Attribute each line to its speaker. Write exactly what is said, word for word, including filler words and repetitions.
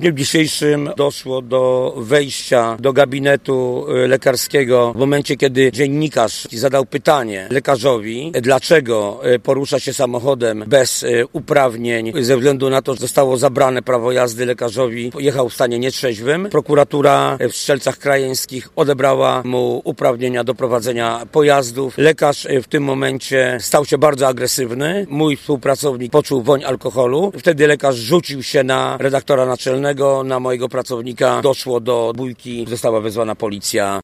Speaker 1: dniu dzisiejszym doszło do wejścia do gabinetu lekarskiego w momencie, kiedy dziennikarz zadał pytanie lekarzowi, dlaczego porusza się samochodem bez uprawnień, ze względu na to, że zostało zabrane prawo jazdy lekarzowi, jechał w stanie nietrzeźwym. Prokuratura w Strzelcach Krajeńskich odebrała mu uprawnienia do prowadzenia pojazdów. Lekarz w tym momencie stał się bardzo agresywny. Mój współpracownik poczuł woń alkoholu. Wtedy lekarz rzucił się na redaktora naczelnego, na mojego pracownika. Doszło do bójki, została wezwana policja.